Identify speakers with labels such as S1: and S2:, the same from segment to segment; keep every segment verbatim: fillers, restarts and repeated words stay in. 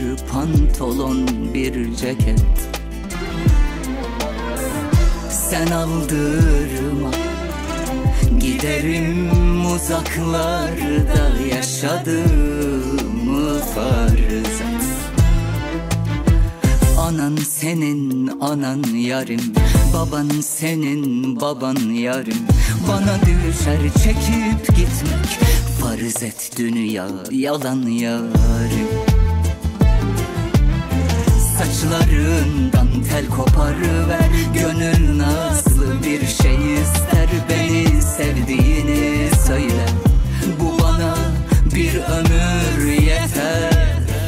S1: pantolon, bir ceket. Sen aldırma, giderim uzaklarda, yaşadığımı farz et. Anan senin anan yarim, baban senin baban yarim. Bana düşer çekip gitmek, farz et dünya yalan yarim. Saçlarından tel koparıver, gönül nasıl bir şey ister, beni sevdiğini söyle, bu bana bir ömür yeter.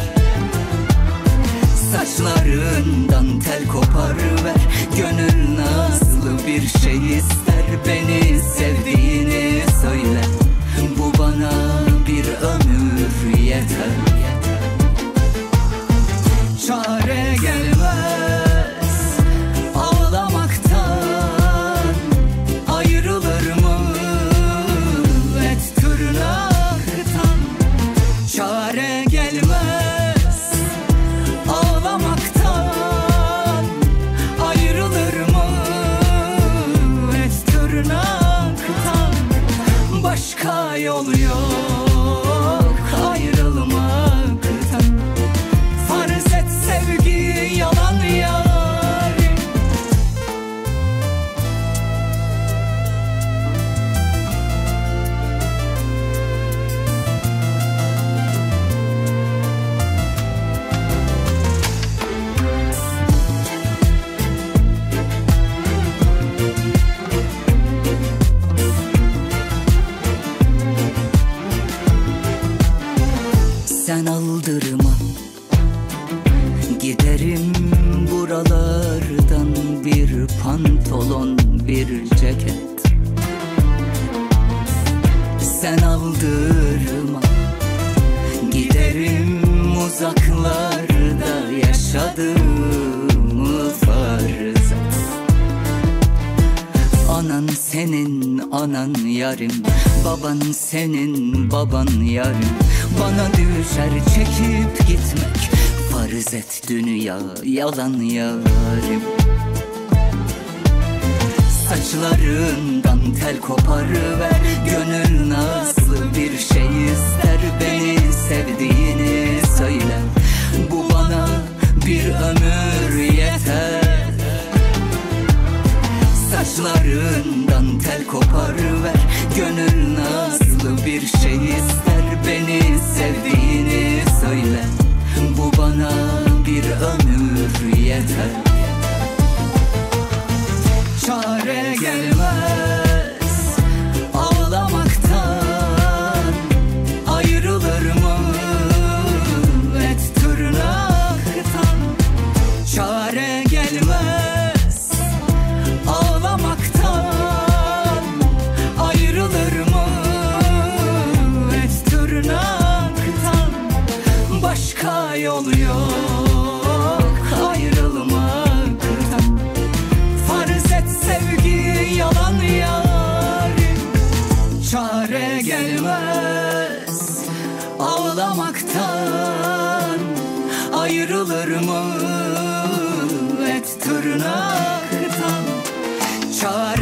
S1: Saçlarından tel koparıver, gönül nasıl bir şey ister, beni sevdiğini söyle, bu bana bir ömür yeter. Çare gelmez ağlamaktan, ayrılır mı et tırnaktan? Çare gelmez ağlamaktan, ayrılır mı et tırnaktan? Başka yol yok ayrılmaktan. Farz et sevgi yalan yarim. Sen aldırma, giderim buralardan, bir pantolon, bir ceket. Sen aldırma, giderim uzaklarda, yaşadığımı farz et. Anan senin anan yarim, baban senin baban yarim. Bana düşer çekip gitmek, farz et dünya yalan yarim. Saçlarından tel koparıver, gönül nasıl bir şey ister, beni sevdiğini söyle, bu bana bir ömür yeter. Saçlarından tel koparıver, gönül nasıl bir şey ister, beni sevdiğini söyle, bu bana bir ömür yeter. Çare gelmez ağlamaktan, ayrılır mı et tırnaktan? Çare gelmez ağlamaktan, ayrılır mı et tırnaktan? Başka yol yok ayrılmaktan. Farz et sevgi yalan yarim. Çare gelmez ağlamaktan, ayrılır mı et tırnaktan? Çare